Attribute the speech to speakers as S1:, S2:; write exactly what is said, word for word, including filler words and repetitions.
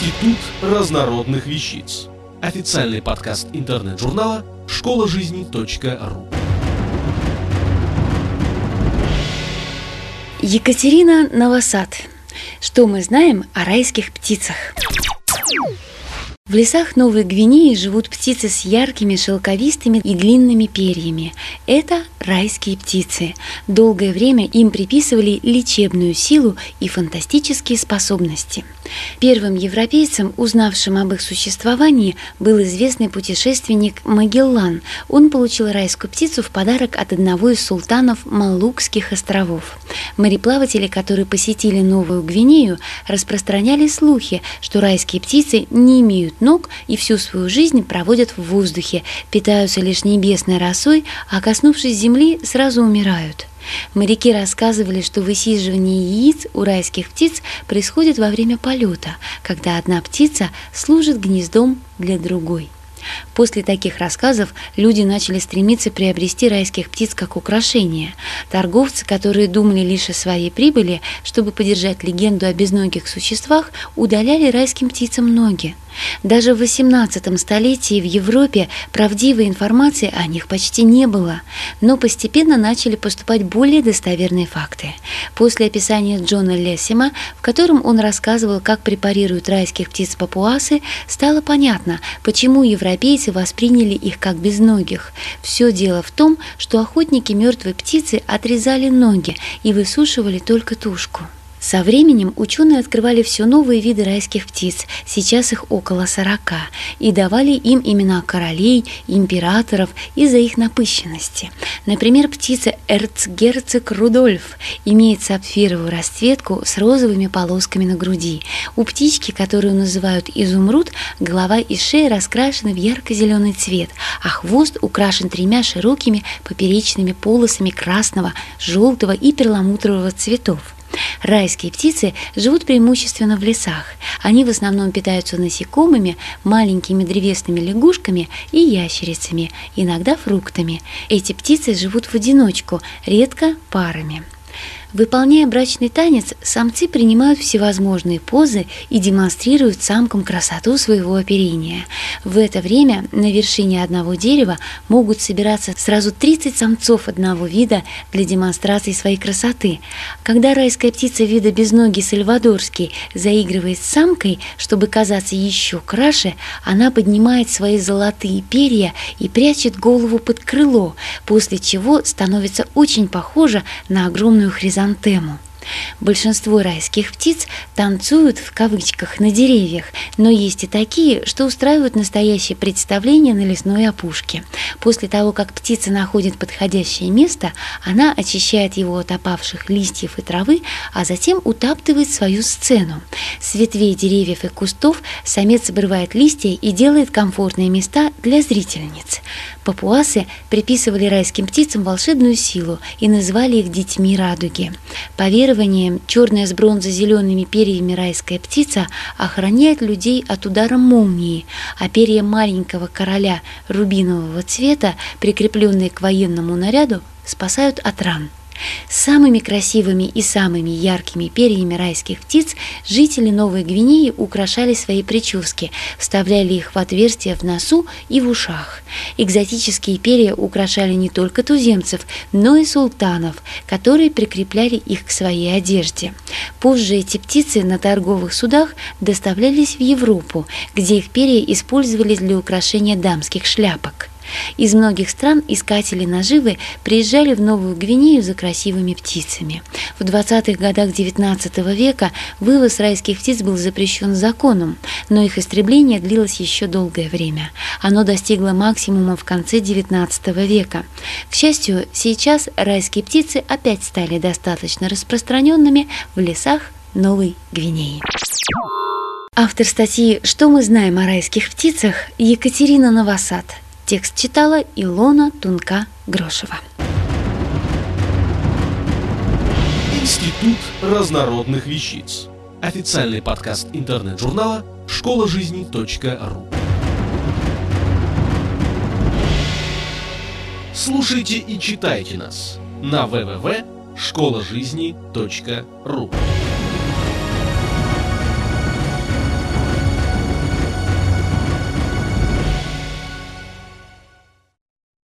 S1: Институт разнородных вещиц. Официальный подкаст интернет-журнала школа жизни точка ру.
S2: Екатерина Новосад. Что мы знаем о райских птицах? В лесах Новой Гвинеи живут птицы с яркими, шелковистыми и длинными перьями. Это райские птицы. Долгое время им приписывали лечебную силу и фантастические способности. Первым европейцем, узнавшим об их существовании, был известный путешественник Магеллан. Он получил райскую птицу в подарок от одного из султанов Малукских островов. Мореплаватели, которые посетили Новую Гвинею, распространяли слухи, что райские птицы не имеют ног и всю свою жизнь проводят в воздухе, питаются лишь небесной росой, а коснувшись земли, сразу умирают. Моряки рассказывали, что высиживание яиц у райских птиц происходит во время полета, когда одна птица служит гнездом для другой. После таких рассказов люди начали стремиться приобрести райских птиц как украшение. Торговцы, которые думали лишь о своей прибыли, чтобы поддержать легенду о безногих существах, удаляли райским птицам ноги. Даже в восемнадцатом столетии в Европе правдивой информации о них почти не было, но постепенно начали поступать более достоверные факты. После описания Джона Лессема, в котором он рассказывал, как препарируют райских птиц папуасы, стало понятно, почему европейцы восприняли их как безногих. Все дело в том, что охотники мертвой птицы отрезали ноги и высушивали только тушку. Со временем ученые открывали все новые виды райских птиц, сейчас их около сорока, и давали им имена королей, императоров из-за их напыщенности. Например, птица эрцгерцог Рудольф имеет сапфировую расцветку с розовыми полосками на груди. У птички, которую называют изумруд, голова и шея раскрашены в ярко-зеленый цвет, а хвост украшен тремя широкими поперечными полосами красного, желтого и перламутрового цветов. Райские птицы живут преимущественно в лесах. Они в основном питаются насекомыми, маленькими древесными лягушками и ящерицами, иногда фруктами. Эти птицы живут в одиночку, редко парами. Выполняя брачный танец, самцы принимают всевозможные позы и демонстрируют самкам красоту своего оперения. В это время на вершине одного дерева могут собираться сразу тридцать самцов одного вида для демонстрации своей красоты. Когда райская птица вида безногий сальвадорский заигрывает с самкой, чтобы казаться еще краше, она поднимает свои золотые перья и прячет голову под крыло, после чего становится очень похожа на огромную хризантему. Большинство райских птиц танцуют в кавычках на деревьях, но есть и такие, что устраивают настоящее представление на лесной опушке. После того, как птица находит подходящее место, она очищает его от опавших листьев и травы, а затем утаптывает свою сцену. С ветвей деревьев и кустов самец обрывает листья и делает комфортные места для зрительниц. Папуасы приписывали райским птицам волшебную силу и называли их детьми радуги. По верованиям, черная с бронзо-зелеными перьями райская птица охраняет людей от удара молнии, а перья маленького короля рубинового цвета, прикрепленные к военному наряду, спасают от ран. Самыми красивыми и самыми яркими перьями райских птиц жители Новой Гвинеи украшали свои прически, вставляли их в отверстия в носу и в ушах. Экзотические перья украшали не только туземцев, но и султанов, которые прикрепляли их к своей одежде. Позже эти птицы на торговых судах доставлялись в Европу, где их перья использовались для украшения дамских шляпок. Из многих стран искатели наживы приезжали в Новую Гвинею за красивыми птицами. В двадцатых годах девятнадцатого века вывоз райских птиц был запрещен законом, но их истребление длилось еще долгое время. Оно достигло максимума в конце девятнадцатого века. К счастью, сейчас райские птицы опять стали достаточно распространенными в лесах Новой Гвинеи. Автор статьи «Что мы знаем о райских птицах» Екатерина Новосад. Текст читала Илона Тунка-Грошева.
S1: Институт разнородных вещиц. Официальный подкаст интернет-журнала школа жизни точка ру. Слушайте и читайте нас на дабл ю дабл ю дабл ю точка школа жизни точка ру.